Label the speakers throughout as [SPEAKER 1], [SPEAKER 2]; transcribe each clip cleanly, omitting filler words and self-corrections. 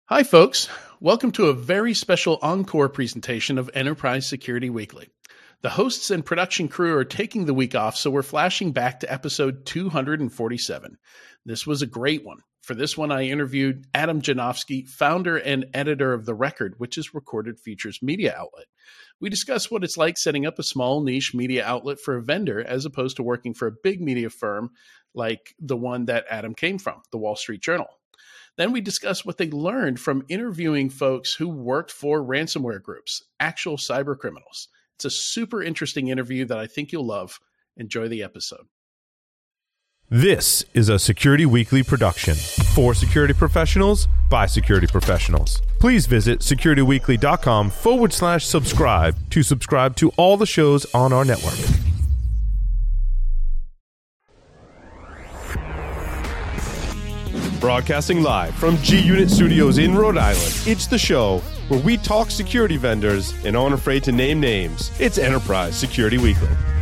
[SPEAKER 1] Hi, folks. Welcome to a very special encore presentation of Enterprise Security Weekly. The hosts and production crew are taking the week off, so we're flashing back to episode 247. This was a great one. For this one, I interviewed Adam Janofsky, founder and editor of The Record, which is Recorded Future's media outlet. We discuss what it's like setting up a small niche media outlet for a vendor as opposed to working for a big media firm like the one that Adam came from, the Wall Street Journal. Then we discuss what they learned from interviewing folks who worked for ransomware groups, actual cyber criminals. It's a super interesting interview that I think you'll love. Enjoy the episode.
[SPEAKER 2] This is a Security Weekly production for security professionals by security professionals. Please visit securityweekly.com/subscribe to subscribe to all the shows on our network. Broadcasting live from G-Unit Studios in Rhode Island, it's the show where we talk security vendors and aren't afraid to name names. It's Enterprise Security Weekly.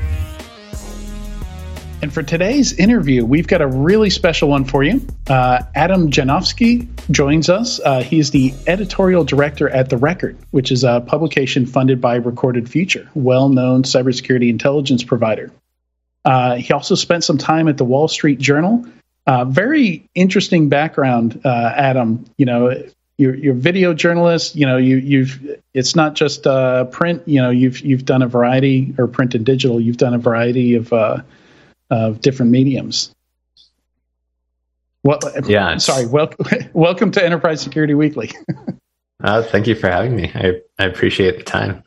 [SPEAKER 1] And for today's interview, we've got a really special one for you. Adam Janofsky joins us. He's the editorial director at The Record, which is a publication funded by Recorded Future, well-known cybersecurity intelligence provider. He also spent some time at the Wall Street Journal. Very interesting background, Adam. You know, you're a video journalist. You know, it's not just print. You know, you've done a variety, or print and digital. You've done a variety of different mediums. Well,
[SPEAKER 3] yeah.
[SPEAKER 1] Sorry. Welcome to Enterprise Security Weekly.
[SPEAKER 3] Thank you for having me. I appreciate the time.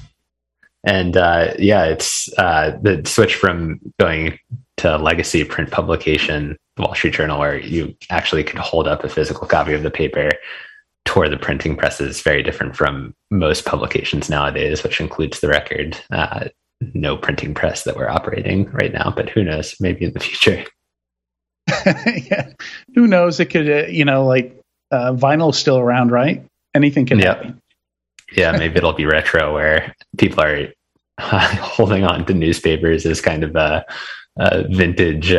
[SPEAKER 3] And it's the switch from going to legacy print publication, the Wall Street Journal, where you actually could hold up a physical copy of the paper, toward the printing press is very different from most publications nowadays, which includes The Record. No printing press that we're operating right now, but who knows? Maybe in the future.
[SPEAKER 1] Yeah, who knows? It could, vinyl's still around, right? Anything can happen.
[SPEAKER 3] Yeah, maybe it'll be retro, where people are holding on to newspapers as kind of a vintage,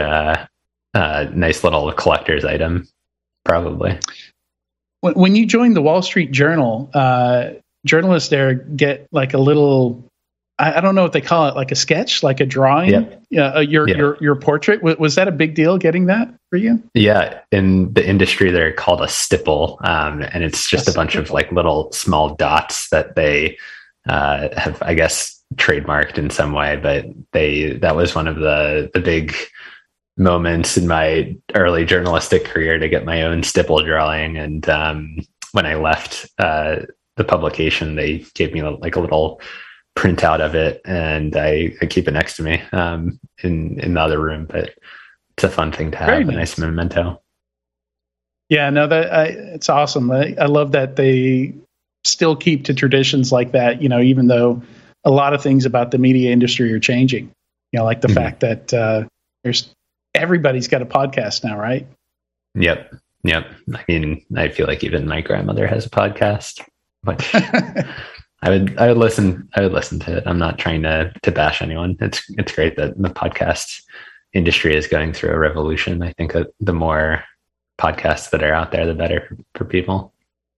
[SPEAKER 3] nice little collector's item, probably.
[SPEAKER 1] When you joined the Wall Street Journal, journalists there get like a little, I don't know what they call it, like a sketch, like a drawing. Yep. Your portrait. Was that a big deal getting that for you?
[SPEAKER 3] Yeah, in the industry, they're called a stipple, and it's just a bunch of like little small dots that they have, I guess, trademarked in some way. But that was one of the big moments in my early journalistic career to get my own stipple drawing. And when I left the publication, they gave me like a little printout of it, and I keep it next to me in the other room. But it's a fun thing to have, a nice memento.
[SPEAKER 1] Yeah, no, it's awesome. I love that they still keep to traditions like that. You know, even though a lot of things about the media industry are changing. You know, like the fact that everybody's got a podcast now, right?
[SPEAKER 3] Yep. I mean, I feel like even my grandmother has a podcast, which I would listen to it. I'm not trying to bash anyone. It's great that the podcast industry is going through a revolution. I think that the more podcasts that are out there, the better for people.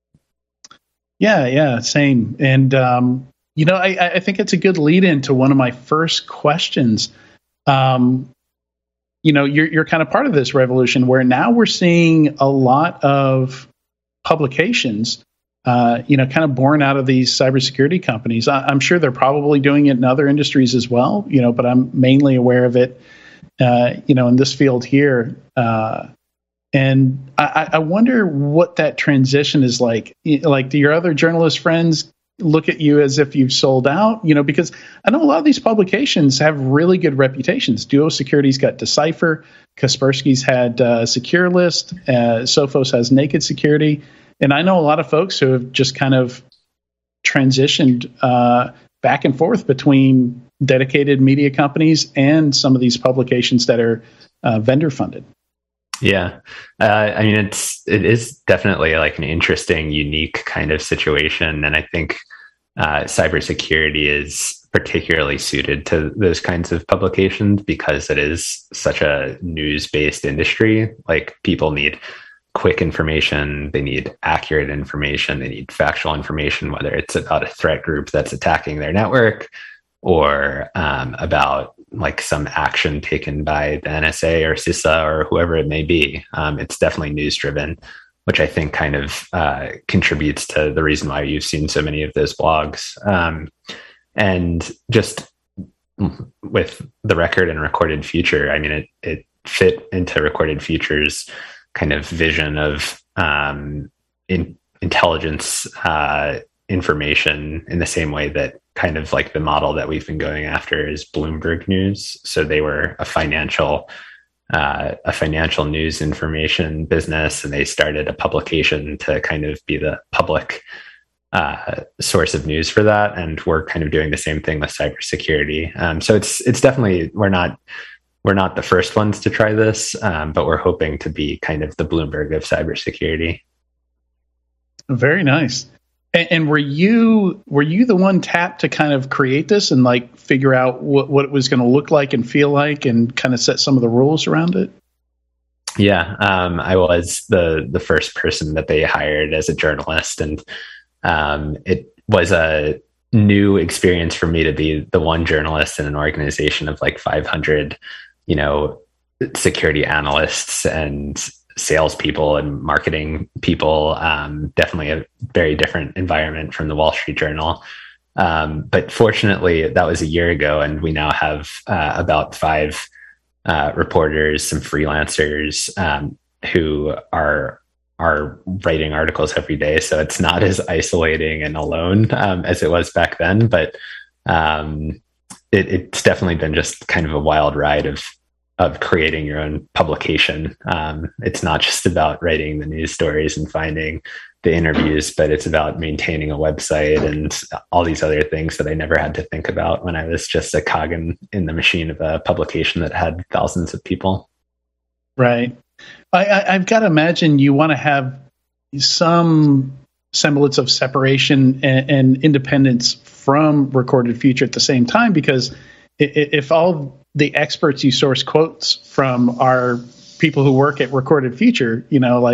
[SPEAKER 1] Yeah, same. And I think it's a good lead into one of my first questions. You're kind of part of this revolution where now we're seeing a lot of publications, kind of born out of these cybersecurity companies. I'm sure they're probably doing it in other industries as well, but I'm mainly aware of it, in this field here. And I wonder what that transition is like. Like, do your other journalist friends look at you as if you've sold out? Because I know a lot of these publications have really good reputations. Duo Security's got Decipher, Kaspersky's had SecureList, Sophos has Naked Security, and I know a lot of folks who have just kind of transitioned back and forth between dedicated media companies and some of these publications that are vendor funded.
[SPEAKER 3] Yeah. I mean, it is definitely like an interesting, unique kind of situation. And I think cybersecurity is particularly suited to those kinds of publications because it is such a news-based industry. Like, people need quick information. They need accurate information. They need factual information, whether it's about a threat group that's attacking their network or about like some action taken by the NSA or CISA or whoever it may be. It's definitely news driven, which I think kind of contributes to the reason why you've seen so many of those blogs. And just with the Record and Recorded Future, I mean, it fit into Recorded Future's kind of vision of intelligence information in the same way that kind of like the model that we've been going after is Bloomberg News. So they were a financial news information business, and they started a publication to kind of be the public source of news for that. And we're kind of doing the same thing with cybersecurity. So it's definitely, we're not the first ones to try this, but we're hoping to be kind of the Bloomberg of cybersecurity.
[SPEAKER 1] Very nice. And were you the one tapped to kind of create this and like figure out what it was going to look like and feel like and kind of set some of the rules around it?
[SPEAKER 3] Yeah, I was the first person that they hired as a journalist, and it was a new experience for me to be the one journalist in an organization of like 500, security analysts and salespeople and marketing people. Definitely a very different environment from the Wall Street Journal. But fortunately, that was a year ago, and we now have about 5 reporters, some freelancers who are writing articles every day. So it's not as isolating and alone as it was back then. But it's definitely been just kind of a wild ride of creating your own publication. It's not just about writing the news stories and finding the interviews, but it's about maintaining a website and all these other things that I never had to think about when I was just a cog in the machine of a publication that had thousands of people.
[SPEAKER 1] Right. I've got to imagine you want to have some semblance of separation and independence from Recorded Future at the same time, because if all the experts you source quotes from are people who work at Recorded Future,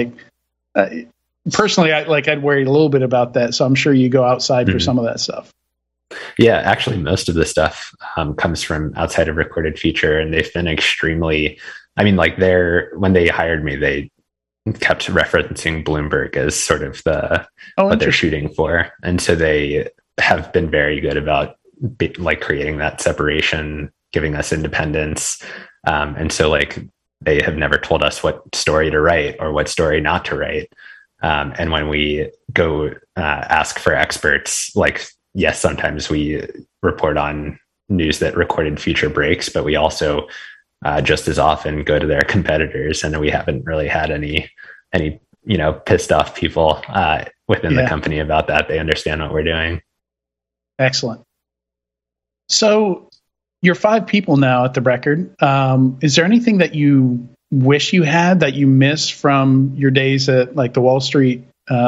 [SPEAKER 1] personally, I'd worry a little bit about that. So I'm sure you go outside for some of that stuff.
[SPEAKER 3] Yeah, actually, most of the stuff comes from outside of Recorded Future, and they've been extremely, when they hired me, they kept referencing Bloomberg as sort of what they're shooting for. And so they have been very good about creating that separation, giving us independence. And so they have never told us what story to write or what story not to write. And when we go ask for experts, yes, sometimes we report on news that Recorded Future breaks, but we also just as often go to their competitors, and we haven't really had any pissed off people within the company about that. They understand what we're doing.
[SPEAKER 1] Excellent. So you're 5 people now at the Record. Is there anything that you wish you had that you miss from your days at the Wall Street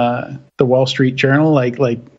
[SPEAKER 1] Journal?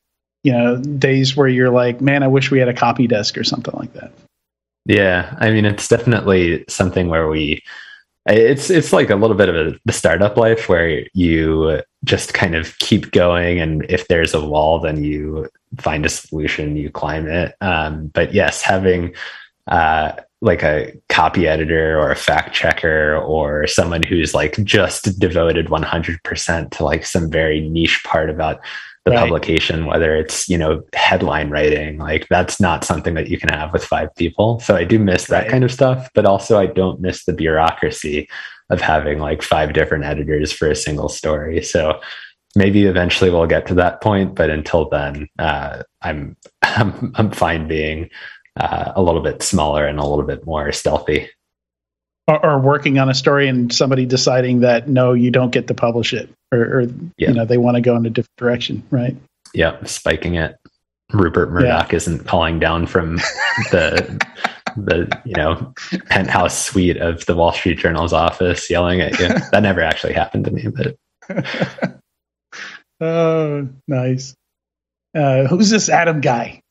[SPEAKER 1] Days where you're like, man, I wish we had a copy desk or something like that.
[SPEAKER 3] Yeah. It's definitely something where it's like a little bit of the startup life where you just kind of keep going. And if there's a wall, then you find a solution, you climb it. But yes, having a copy editor or a fact checker or someone who's just devoted 100% to some very niche part about the publication, whether it's, headline writing, that's not something that you can have with 5 people. So I do miss that kind of stuff, but also I don't miss the bureaucracy of having 5 different editors for a single story. So maybe eventually we'll get to that point, but until then, I'm fine being a little bit smaller and a little bit more stealthy.
[SPEAKER 1] Or working on a story and somebody deciding that, no, you don't get to publish it, or they want to go in a different direction, right?
[SPEAKER 3] Yeah, spiking it. Rupert Murdoch isn't calling down from the penthouse suite of the Wall Street Journal's office yelling at you. That never actually happened to me, but
[SPEAKER 1] oh, nice. Who's this Adam guy?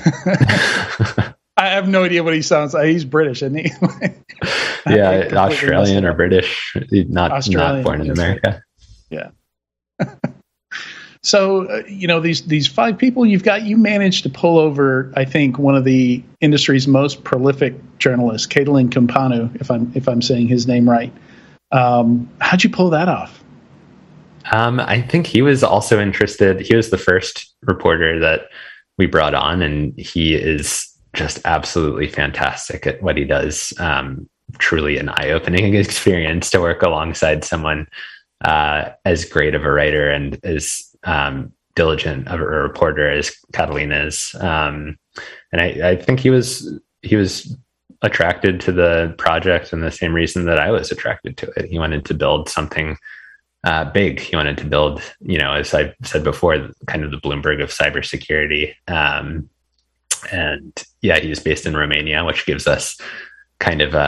[SPEAKER 1] I have no idea what he sounds like. He's British, isn't he?
[SPEAKER 3] Yeah, Australian or British, not born in America.
[SPEAKER 1] Yeah. So, these 5 people you managed to pull over, I think, one of the industry's most prolific journalists, Caitlin Campanu, if I'm saying his name right. How'd you pull that off?
[SPEAKER 3] I think he was also interested. He was the first reporter that we brought on, and he is just absolutely fantastic at what he does. Truly an eye-opening experience to work alongside someone as great of a writer and as diligent of a reporter as Catalina is. And I think he was attracted to the project in the same reason that I was attracted to it. He wanted to build something big. He wanted to build, as I said before, kind of the Bloomberg of cybersecurity. And yeah, he was based in Romania, which gives us kind of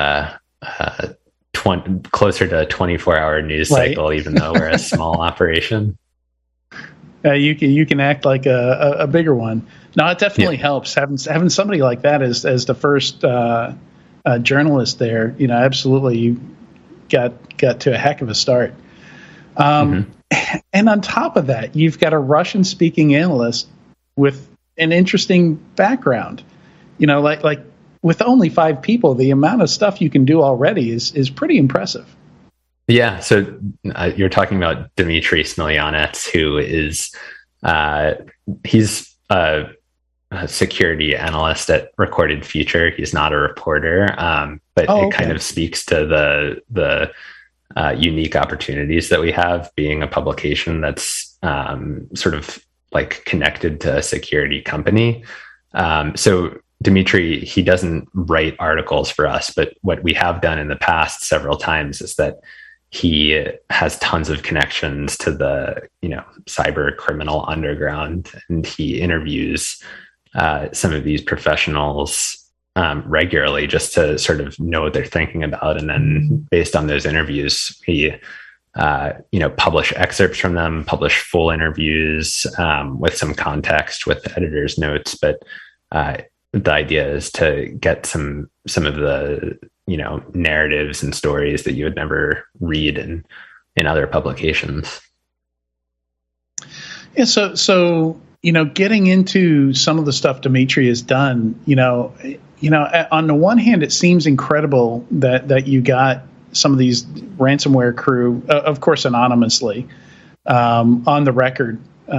[SPEAKER 3] closer to a 24-hour news cycle, even though we're a small operation.
[SPEAKER 1] You can act like a bigger one. No, it definitely helps having somebody like that as the first journalist there. Absolutely, you got to a heck of a start. And on top of that, you've got a Russian-speaking analyst with an interesting background. Like with only 5 people, the amount of stuff you can do already is pretty impressive.
[SPEAKER 3] Yeah. So you're talking about Dmitry Smilyanets, who is he's a security analyst at Recorded Future. He's not a reporter, but it kind of speaks to the unique opportunities that we have being a publication that's sort of like connected to a security company. So Dmitry, he doesn't write articles for us, but what we have done in the past several times is that he has tons of connections to the, cyber criminal underground, and he interviews some of these professionals regularly just to sort of know what they're thinking about. And then based on those interviews, he, publish excerpts from them, publish full interviews with some context with the editor's notes. But the idea is to get some of the, narratives and stories that you would never read in other publications.
[SPEAKER 1] Yeah. So, getting into some of the stuff Dmitry has done, on the one hand, it seems incredible that you got some of these ransomware crew, of course, anonymously, on the record,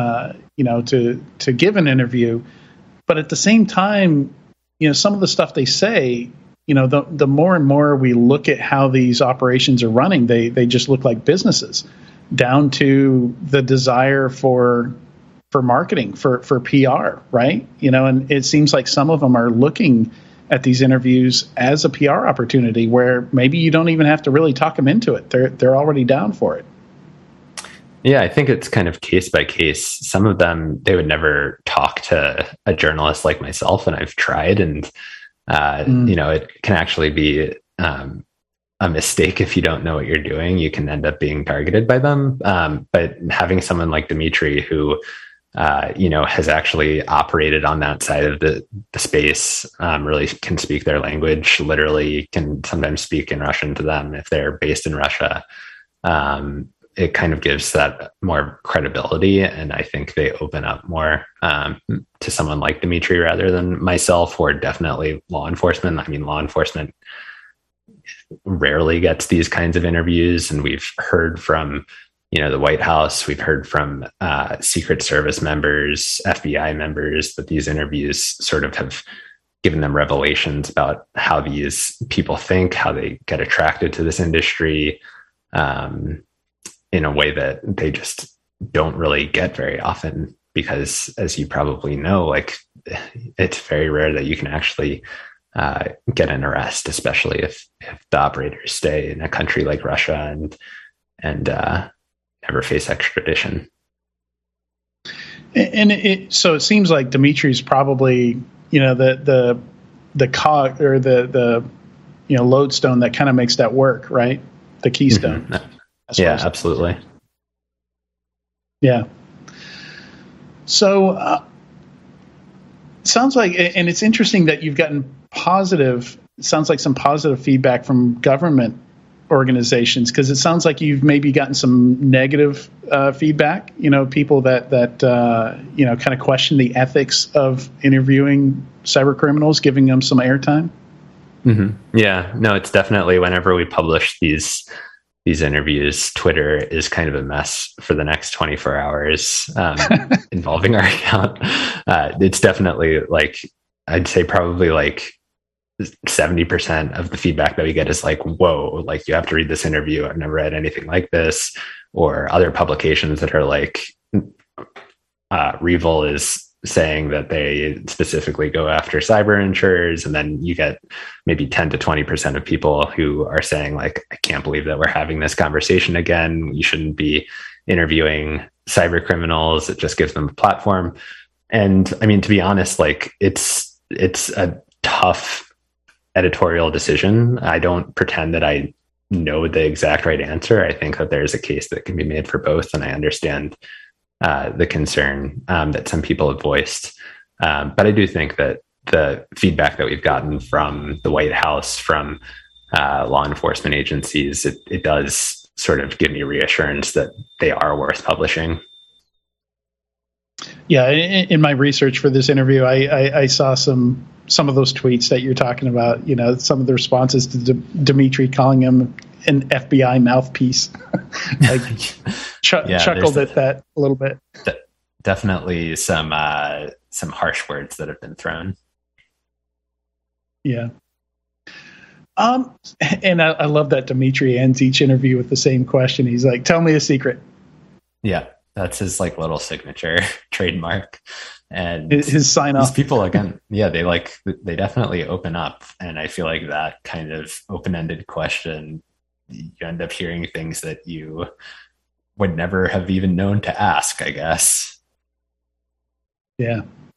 [SPEAKER 1] to give an interview. But at the same time, some of the stuff they say, the more and more we look at how these operations are running, they just look like businesses, down to the desire for marketing, for PR, right? And it seems like some of them are looking at these interviews as a PR opportunity where maybe you don't even have to really talk them into it. They're already down for it.
[SPEAKER 3] Yeah, I think it's kind of case by case. Some of them, they would never talk to a journalist like myself, and I've tried, and it can actually be a mistake if you don't know what you're doing. You can end up being targeted by them. But having someone like Dmitry who has actually operated on that side of the space, really can speak their language, literally can sometimes speak in Russian to them if they're based in Russia. It kind of gives that more credibility. And I think they open up more to someone like Dmitry rather than myself, or definitely law enforcement. I mean, law enforcement rarely gets these kinds of interviews. And we've heard from, the White House, we've heard from Secret Service members, FBI members, that these interviews sort of have given them revelations about how these people think, how they get attracted to this industry, in a way that they just don't really get very often, because as you probably know, like, it's very rare that you can actually get an arrest, especially if the operators stay in a country like Russia and never face extradition.
[SPEAKER 1] And so it seems like Dmitry's probably, the cog or the lodestone that kind of makes that work, right? The keystone.
[SPEAKER 3] Mm-hmm. Yeah, absolutely.
[SPEAKER 1] Yeah. So sounds like, and it's interesting that you've gotten some positive feedback from government organizations? Because it sounds like you've maybe gotten some negative feedback. People that kind of question the ethics of interviewing cyber criminals, giving them some airtime.
[SPEAKER 3] Mm-hmm. Yeah, no, it's definitely whenever we publish these interviews, Twitter is kind of a mess for the next 24 hours involving our account. It's definitely I'd say probably 70% of the feedback that we get is whoa, you have to read this interview. I've never read anything like this. Or other publications that are Revil is saying that they specifically go after cyber insurers. And then you get maybe 10 to 20% of people who are saying I can't believe that we're having this conversation again. You shouldn't be interviewing cyber criminals. It just gives them a platform. And I mean, to be honest, it's a tough editorial decision. I don't pretend that I know the exact right answer. I think that there's a case that can be made for both. And I understand the concern that some people have voiced. But I do think that the feedback that we've gotten from the White House, from law enforcement agencies, it does sort of give me reassurance that they are worth publishing.
[SPEAKER 1] Yeah, in my research for this interview, I saw some of those tweets that you're talking about. Some of the responses to Dmitry calling him an FBI mouthpiece. Chuckled at that a little bit.
[SPEAKER 3] Definitely some harsh words that have been thrown.
[SPEAKER 1] Yeah. And I love that Dmitry ends each interview with the same question. He's like, "Tell me a secret."
[SPEAKER 3] Yeah, that's his little signature trademark. And
[SPEAKER 1] his sign off.
[SPEAKER 3] These people, again, yeah, they definitely open up. And I feel like that kind of open-ended question, you end up hearing things that you would never have even known to ask, I guess.
[SPEAKER 1] Yeah.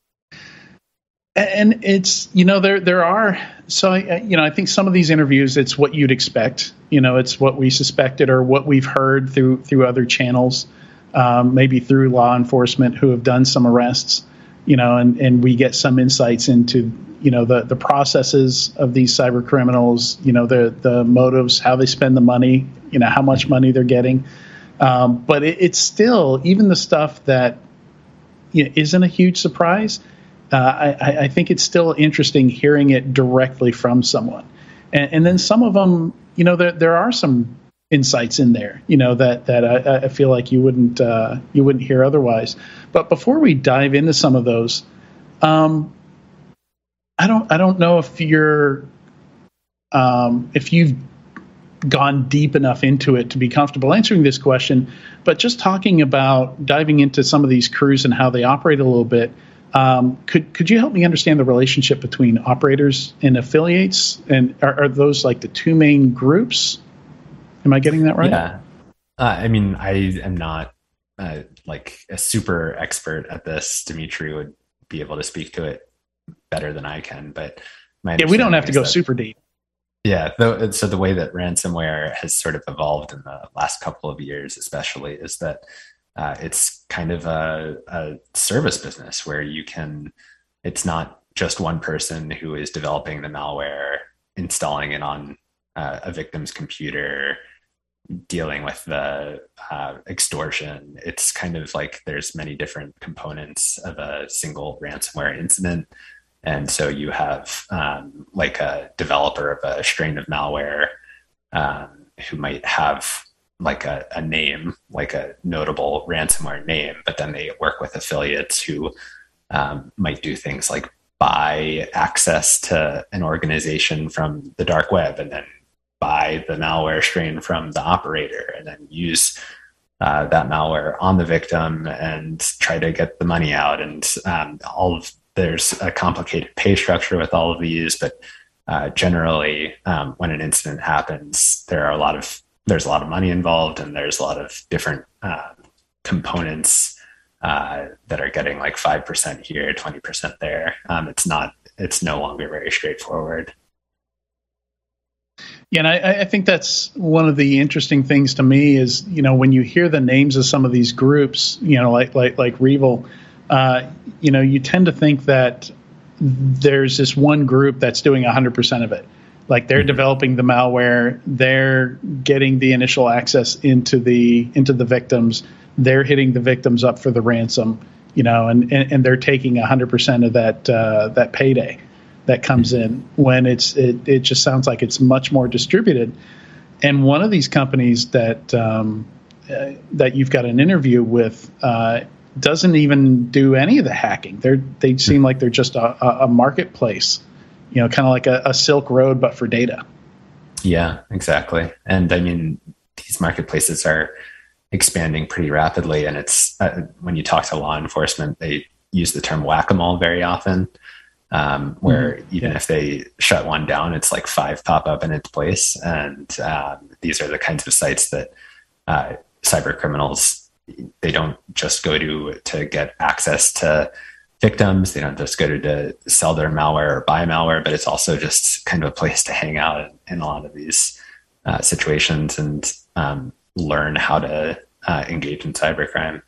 [SPEAKER 1] And it's, there are, so, I think some of these interviews, it's what you'd expect, it's what we suspected or what we've heard through other channels, maybe through law enforcement who have done some arrests, and we get some insights into, the processes of these cyber criminals, the motives, how they spend the money, how much money they're getting. But it's still, even the stuff that isn't a huge surprise, I think it's still interesting hearing it directly from someone. And then some of them, there are some insights in there, that I feel like you wouldn't hear otherwise. But before we dive into some of those, I don't know if you've gone deep enough into it to be comfortable answering this question, but just talking about diving into some of these crews and how they operate a little bit. Could you help me understand the relationship between operators and affiliates? And are those the two main groups? Am I getting that right?
[SPEAKER 3] Yeah. I mean, I am not a super expert at this. Dmitry would be able to speak to it better than I can, but
[SPEAKER 1] we don't have to go super deep.
[SPEAKER 3] Yeah. So the way that ransomware has sort of evolved in the last couple of years, especially, is that it's kind of a service business where it's not just one person who is developing the malware, installing it on a victim's computer, dealing with the extortion. It's kind of there's many different components of a single ransomware incident. And so you have a developer of a strain of malware who might have a name, a notable ransomware name, but then they work with affiliates who might do things like buy access to an organization from the dark web and then buy the malware strain from the operator and then use that malware on the victim and try to get the money out. And there's a complicated pay structure with all of these, but generally when an incident happens, there's a lot of money involved, and there's a lot of different components that are getting 5% here, 20% there. It's no longer very straightforward.
[SPEAKER 1] Yeah, and I think that's one of the interesting things to me is, when you hear the names of some of these groups, like Revil, you tend to think that there's this one group that's doing 100% of it. Like they're developing the malware, they're getting the initial access into the victims, they're hitting the victims up for the ransom, and they're taking 100% of that payday that comes in, when it just sounds like it's much more distributed. And one of these companies that you've got an interview with doesn't even do any of the hacking. They seem like they're just a marketplace, kind of like a Silk Road, but for data.
[SPEAKER 3] Yeah, exactly. And I mean, these marketplaces are expanding pretty rapidly. And it's when you talk to law enforcement, they use the term whack-a-mole very often, where even if they shut one down, it's like 5 pop up in its place. And these are the kinds of sites that cyber criminals, they don't just go to get access to victims. They don't just go to sell their malware or buy malware, but it's also just kind of a place to hang out in a lot of these situations and learn how to engage in cybercrime.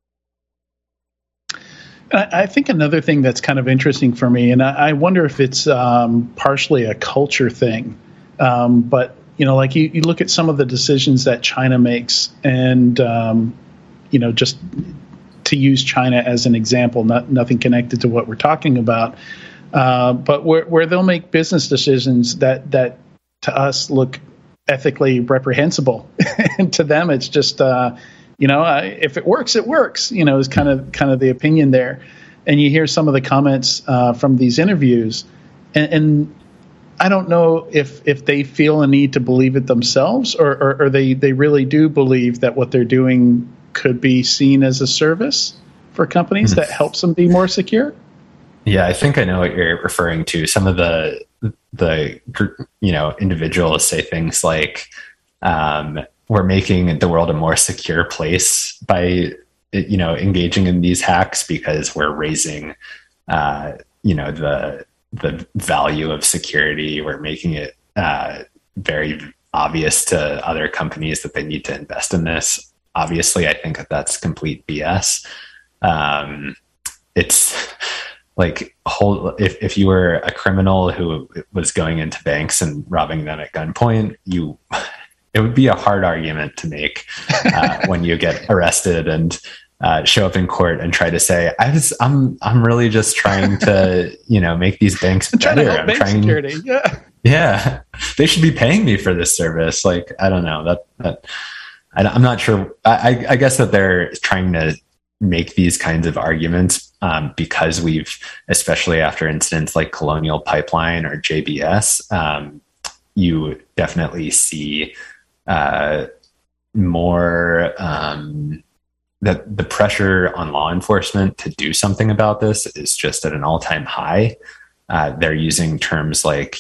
[SPEAKER 1] I think another thing that's kind of interesting for me, and I wonder if it's partially a culture thing, but like you look at some of the decisions that China makes, and just to use China as an example, nothing connected to what we're talking about, but where they'll make business decisions that to us look ethically reprehensible, and to them it's just if it works, it works. Is kind of the opinion there. And you hear some of the comments from these interviews, and I don't know if they feel a need to believe it themselves, or they really do believe that what they're doing could be seen as a service for companies that helps them be more secure.
[SPEAKER 3] Yeah, I think I know what you're referring to. Some of the individuals say things like, we're making the world a more secure place by engaging in these hacks, because we're raising the value of security. We're making it very obvious to other companies that they need to invest in this. Obviously, I think that's complete BS. It's like if you were a criminal who was going into banks and robbing them at gunpoint, it would be a hard argument to make when you get arrested and show up in court and try to say, I'm really just trying to make these banks better.
[SPEAKER 1] I'm trying security.
[SPEAKER 3] Yeah, they should be paying me for this service. Like, I don't know that I'm not sure. I guess that they're trying to make these kinds of arguments because we've, especially after incidents like Colonial Pipeline or JBS, you definitely see more that the pressure on law enforcement to do something about this is just at an all-time high. They're using terms like,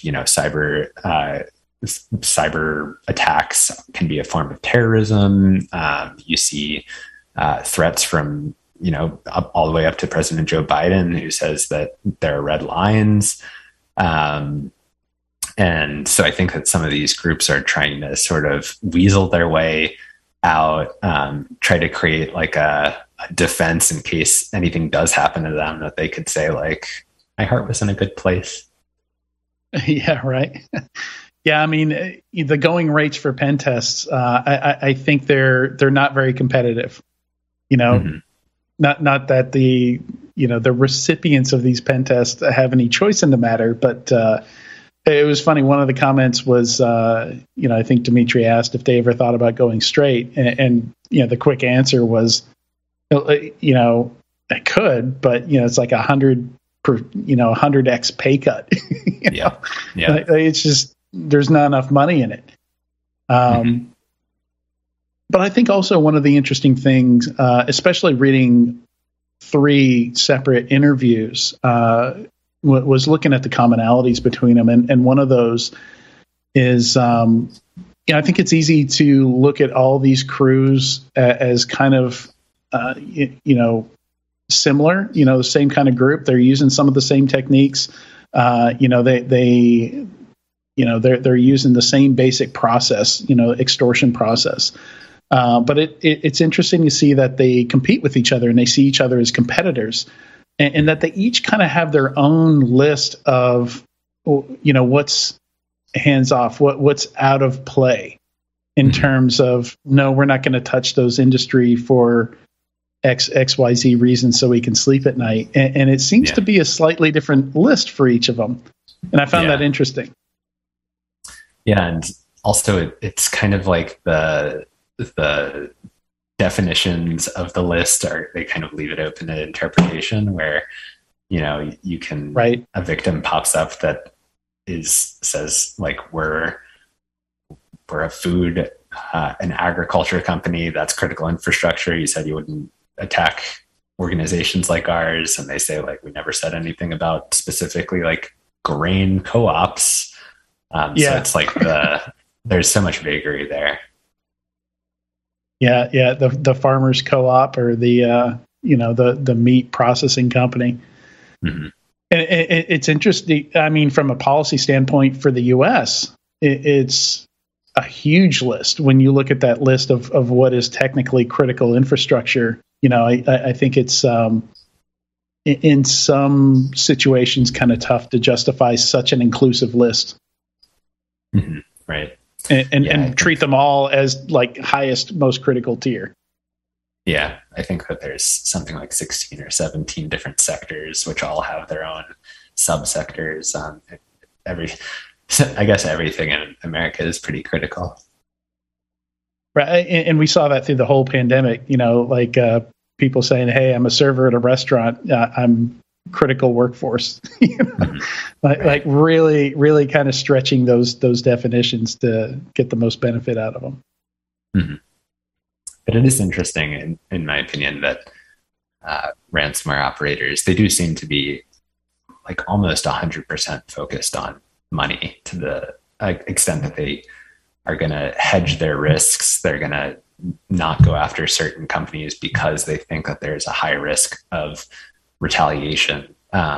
[SPEAKER 3] cyber attacks can be a form of terrorism. You see threats from, all the way up to President Joe Biden, who says that there are red lines. And so I think that some of these groups are trying to sort of weasel their way out, try to create like a defense in case anything does happen to them, that they could say like, my heart was in a good place.
[SPEAKER 1] Yeah, right. Yeah, I mean, the going rates for pen tests, I think they're not very competitive. Not that the recipients of these pen tests have any choice in the matter, but it was funny. One of the comments was, I think Dimitri asked if they ever thought about going straight, and the quick answer was, I could, but it's like 100x pay cut.
[SPEAKER 3] Yeah.
[SPEAKER 1] It's just, there's not enough money in it. But I think also one of the interesting things, especially reading 3 separate interviews, was looking at the commonalities between them. And one of those is, I think it's easy to look at all these crews as kind of, similar, the same kind of group. They're using some of the same techniques. They're using the same basic process, extortion process. But it's interesting to see that they compete with each other and they see each other as competitors, and that they each kind of have their own list of, what's hands off, what's out of play in terms of, no, we're not going to touch those industry for XYZ reasons so we can sleep at night. And it seems to be a slightly different list for each of them. And I found that interesting.
[SPEAKER 3] Yeah. And also it's kind of like the definitions of the list they kind of leave it open to interpretation, where, you can, a victim pops up that says like, we're a food, an agriculture company that's critical infrastructure. You said you wouldn't attack organizations like ours. And they say like, we never said anything about specifically like grain co-ops. So it's like there's so much vagary there.
[SPEAKER 1] Yeah. The farmers co-op or the meat processing company. Mm-hmm. And it's interesting. I mean, from a policy standpoint for the U.S., it's a huge list. When you look at that list of what is technically critical infrastructure, I think it's in some situations kind of tough to justify such an inclusive list.
[SPEAKER 3] Mm-hmm. Right.
[SPEAKER 1] And treat them all as like highest, most critical tier.
[SPEAKER 3] Yeah, I think that there's something like 16 or 17 different sectors, which all have their own subsectors. I guess everything in America is pretty critical.
[SPEAKER 1] Right. And we saw that through the whole pandemic, people saying, hey, I'm a server at a restaurant. I'm critical workforce, like really, really kind of stretching those definitions to get the most benefit out of them.
[SPEAKER 3] Mm-hmm. But it is interesting, in my opinion, that ransomware operators, they do seem to be like almost 100% focused on money, to the extent that they are going to hedge their risks. They're going to not go after certain companies because they think that there's a high risk of retaliation.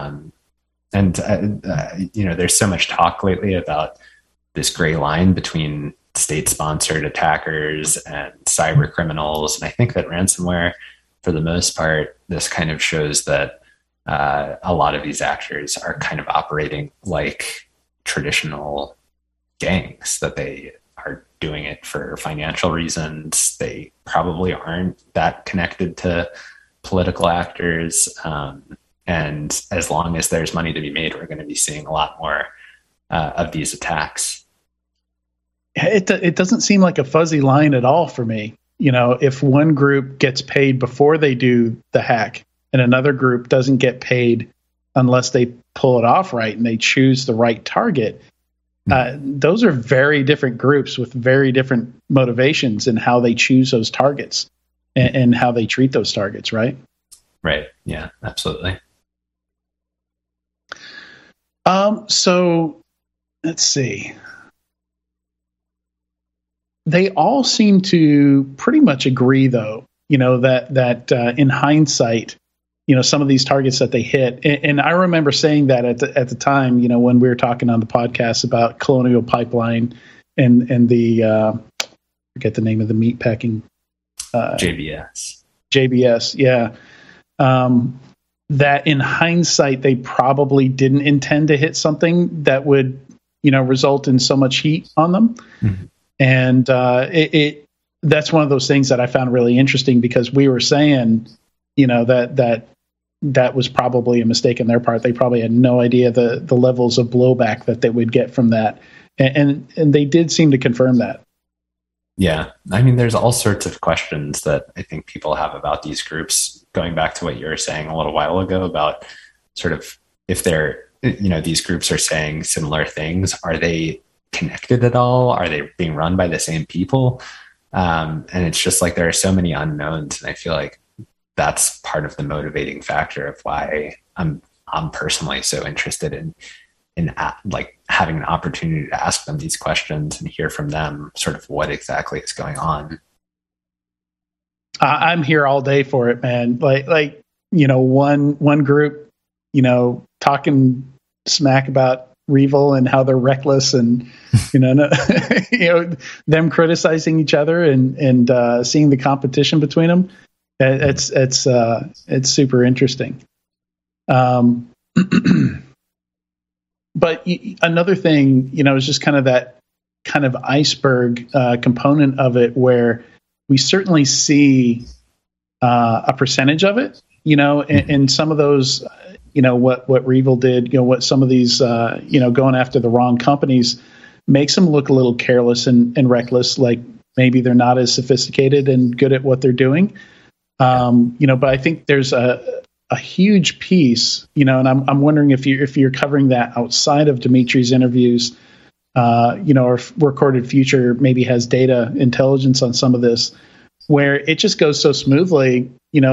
[SPEAKER 3] There's so much talk lately about this gray line between state-sponsored attackers and cyber criminals. And I think that ransomware, for the most part, this kind of shows that a lot of these actors are kind of operating like traditional gangs, that they are doing it for financial reasons. They probably aren't that connected to political actors. And as long as there's money to be made, we're going to be seeing a lot more of these attacks.
[SPEAKER 1] It doesn't seem like a fuzzy line at all for me. If one group gets paid before they do the hack and another group doesn't get paid unless they pull it off right and they choose the right target, those are very different groups with very different motivations in how they choose those targets and how they treat those targets, right?
[SPEAKER 3] Right. Yeah, absolutely.
[SPEAKER 1] So let's see. They all seem to pretty much agree, though, that in hindsight, some of these targets that they hit. And I remember saying that at the time, when we were talking on the podcast about Colonial Pipeline and the, I forget the name of the meatpacking. JBS. Yeah. That in hindsight, they probably didn't intend to hit something that would, result in so much heat on them. Mm-hmm. And that's one of those things that I found really interesting, because we were saying, that was probably a mistake on their part. They probably had no idea the levels of blowback that they would get from that. And they did seem to confirm that.
[SPEAKER 3] Yeah. I mean, there's all sorts of questions that I think people have about these groups, going back to what you were saying a little while ago about sort of if they're, these groups are saying similar things, are they connected at all? Are they being run by the same people? And it's just like there are so many unknowns, and I feel like that's part of the motivating factor of why I'm personally so interested in like having an opportunity to ask them these questions and hear from them sort of what exactly is going on.
[SPEAKER 1] I'm here all day for it, man. Like one group, talking smack about Revil and how they're reckless, and them criticizing each other and seeing the competition between them. It's super interesting. But another thing, is just kind of that kind of iceberg component of it, where we certainly see a percentage of it, and some of those, what REvil did, what some of these, going after the wrong companies makes them look a little careless and reckless, like maybe they're not as sophisticated and good at what they're doing. But I think there's a huge piece, and I'm wondering if you're covering that outside of Dimitri's interviews, or if Recorded Future maybe has data intelligence on some of this, where it just goes so smoothly.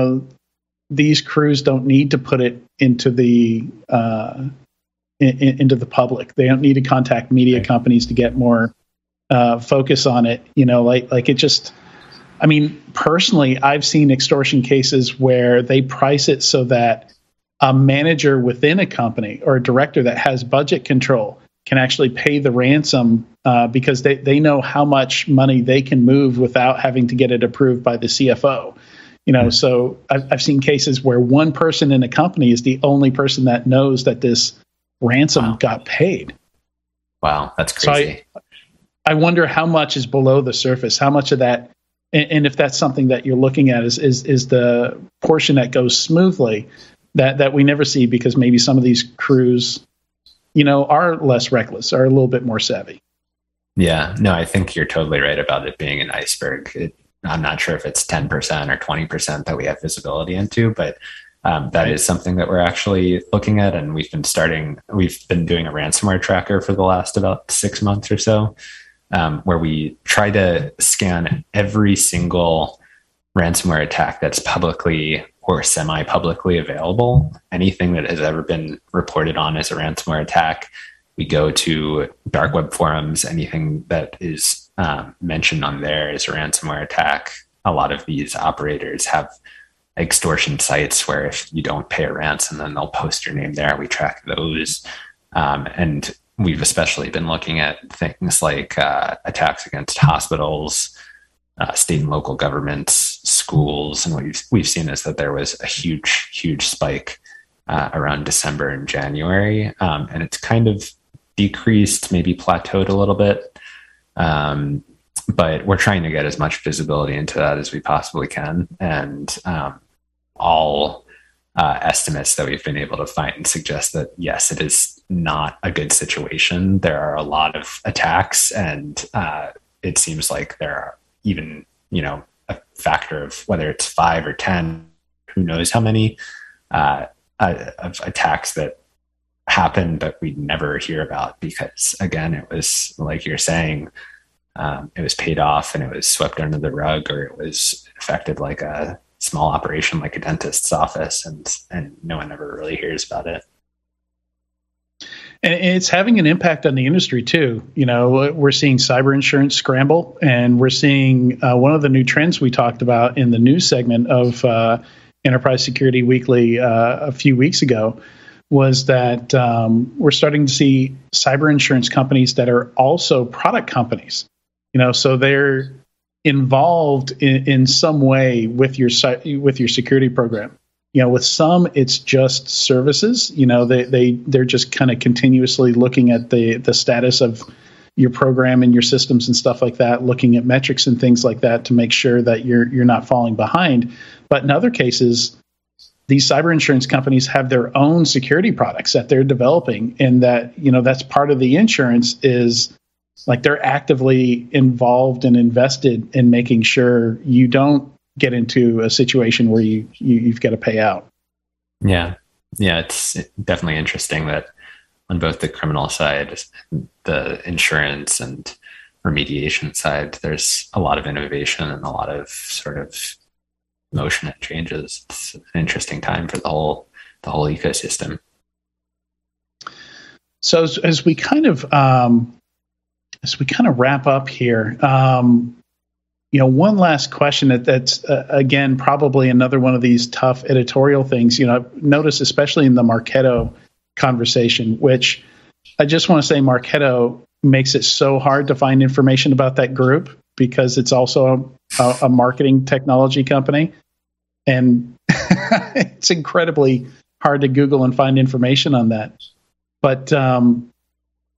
[SPEAKER 1] These crews don't need to put it into the into the public. They don't need to contact media companies to get more focus on it. Like it just. I mean, personally, I've seen extortion cases where they price it so that a manager within a company or a director that has budget control can actually pay the ransom because they know how much money they can move without having to get it approved by the CFO. So I've seen cases where one person in a company is the only person that knows that this ransom got paid.
[SPEAKER 3] Wow, that's crazy.
[SPEAKER 1] So I wonder how much is below the surface, how much of that. And if that's something that you're looking at is the portion that goes smoothly that we never see because maybe some of these crews, are less reckless, are a little bit more savvy.
[SPEAKER 3] Yeah, no, I think you're totally right about it being an iceberg. I'm not sure if it's 10% or 20% that we have visibility into, but that is something that we're actually looking at. And we've been doing a ransomware tracker for the last about 6 months or so. Where we try to scan every single ransomware attack that's publicly or semi-publicly available. Anything that has ever been reported on as a ransomware attack, we go to dark web forums. Anything that is mentioned on there is a ransomware attack. A lot of these operators have extortion sites where if you don't pay a ransom, then they'll post your name there. We track those. And we've especially been looking at things like attacks against hospitals, state and local governments, schools, and what we've seen is that there was a huge spike around December and January, and it's kind of decreased, maybe plateaued a little bit, but we're trying to get as much visibility into that as we possibly can, and all estimates that we've been able to find suggest that yes, it is not a good situation. There are a lot of attacks, and it seems like there are even, a factor of whether it's 5 or 10, who knows how many of attacks that happen that we never hear about because, again, it was like you're saying, it was paid off and it was swept under the rug, or it was affected like a small operation like a dentist's office, and no one ever really hears about it.
[SPEAKER 1] And it's having an impact on the industry too. We're seeing cyber insurance scramble, and we're seeing one of the new trends we talked about in the news segment of Enterprise Security Weekly a few weeks ago was that we're starting to see cyber insurance companies that are also product companies. So they're involved in some way with your security program. With some, it's just services. They're just kind of continuously looking at the status of your program and your systems and stuff like that, looking at metrics and things like that to make sure that you're not falling behind. But in other cases, these cyber insurance companies have their own security products that they're developing, and that that's part of the insurance is like they're actively involved and invested in making sure you don't get into a situation where you've got to pay out.
[SPEAKER 3] Yeah, it's definitely interesting that on both the criminal side, the insurance and remediation side, there's a lot of innovation and a lot of sort of motion and changes. It's an interesting time for the whole ecosystem.
[SPEAKER 1] So as we kind of wrap up here, one last question that's again, probably another one of these tough editorial things, I've noticed, especially in the Marketo conversation, which I just want to say Marketo makes it so hard to find information about that group because it's also a marketing technology company. And it's incredibly hard to Google and find information on that. But,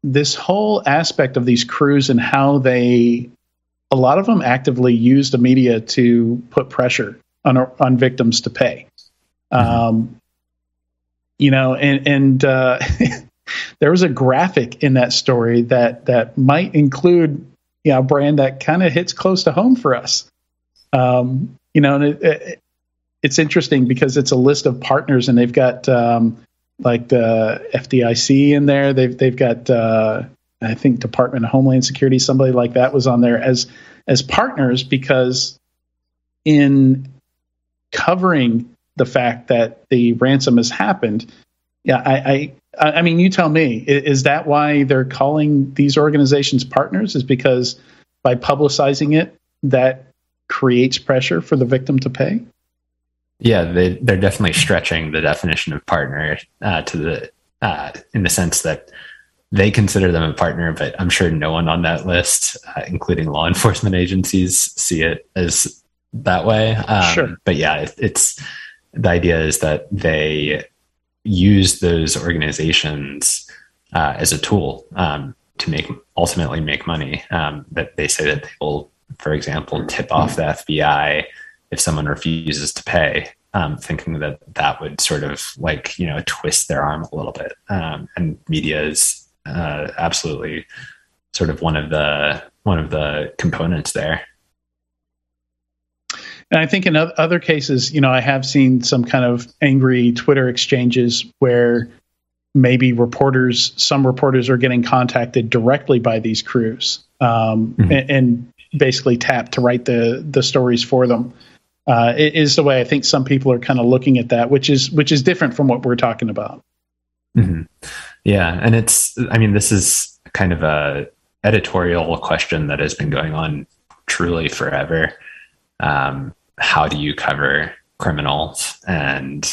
[SPEAKER 1] this whole aspect of these crews and how a lot of them actively use the media to put pressure on victims to pay. Mm-hmm. There was a graphic in that story that might include, a brand that kind of hits close to home for us. And it's interesting because it's a list of partners, and they've got like the FDIC in there. They've got I think Department of Homeland Security, somebody like that was on there as partners, because in covering the fact that the ransom has happened. Yeah, I mean, you tell me, is that why they're calling these organizations partners? Is because by publicizing it, that creates pressure for the victim to pay?
[SPEAKER 3] Yeah, they're definitely stretching the definition of partner in the sense that they consider them a partner, but I'm sure no one on that list, including law enforcement agencies, see it as that way.
[SPEAKER 1] Sure.
[SPEAKER 3] But yeah, it's the idea is that they use those organizations as a tool to ultimately make money. That they say that they will, for example, tip off the FBI if someone refuses to pay, thinking that would sort of twist their arm a little bit. And media is absolutely sort of one of the components there.
[SPEAKER 1] And I think in other cases, I have seen some kind of angry Twitter exchanges where maybe some reporters are getting contacted directly by these crews and basically tapped to write the stories for them. It is the way I think some people are kind of looking at that, which is different from what we're talking about.
[SPEAKER 3] Mm-hmm. Yeah. And this is kind of a editorial question that has been going on truly forever. How do you cover criminals? And,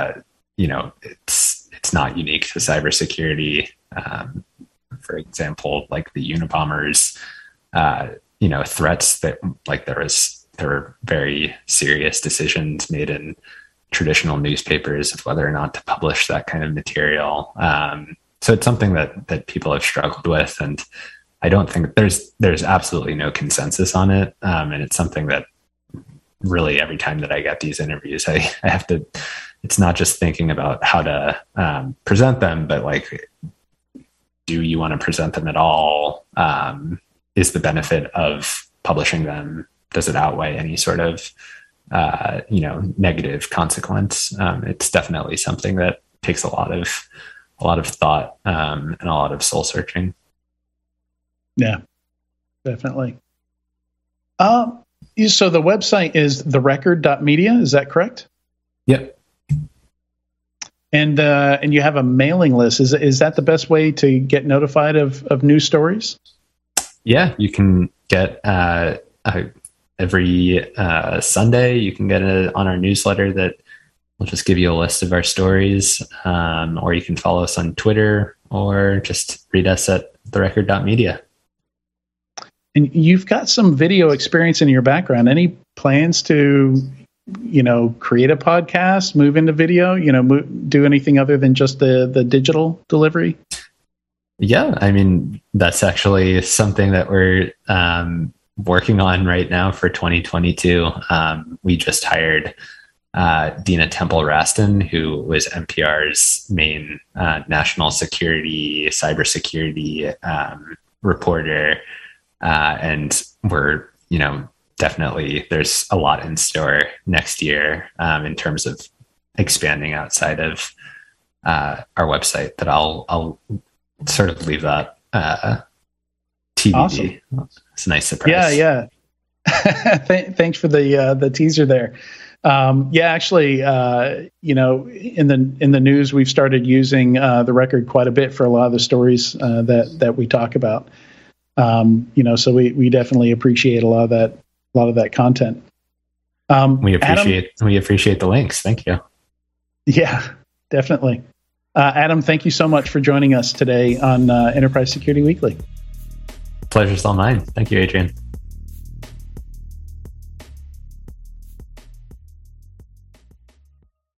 [SPEAKER 3] it's not unique to cybersecurity. For example, like the Unabombers, threats that there were very serious decisions made in traditional newspapers of whether or not to publish that kind of material. So it's something that people have struggled with, and I don't think there's absolutely no consensus on it. And it's something that really every time that I get these interviews, I have to, it's not just thinking about how to present them, but do you want to present them at all? Is the benefit of publishing them, does it outweigh any sort of, negative consequence? It's definitely something that takes a lot of thought and a lot of soul searching.
[SPEAKER 1] Yeah, definitely. So the website is therecord.media. Is that correct?
[SPEAKER 3] Yep.
[SPEAKER 1] And you have a mailing list. Is that the best way to get notified of news stories?
[SPEAKER 3] Yeah, you can get every Sunday. You can get it on our newsletter that will just give you a list of our stories, or you can follow us on Twitter, or just read us at therecord.media.
[SPEAKER 1] And you've got some video experience in your background. Any plans to, create a podcast, move into video, do anything other than just the digital delivery?
[SPEAKER 3] Yeah, that's actually something that we're working on right now for 2022. We just hired Dina Temple-Raston, who was NPR's main national security, cybersecurity reporter. And we're, definitely there's a lot in store next year in terms of expanding outside of our website, that I'll sort of leave that TBD.
[SPEAKER 1] Awesome.
[SPEAKER 3] It's a nice surprise.
[SPEAKER 1] Yeah. Thanks for the teaser there. Actually, in the news, we've started using the record quite a bit for a lot of the stories that we talk about. So we definitely appreciate a lot of that content.
[SPEAKER 3] We appreciate the links. Thank you.
[SPEAKER 1] Yeah, definitely. Adam, thank you so much for joining us today on Enterprise Security Weekly.
[SPEAKER 3] Pleasure's all mine. Thank you, Adrian.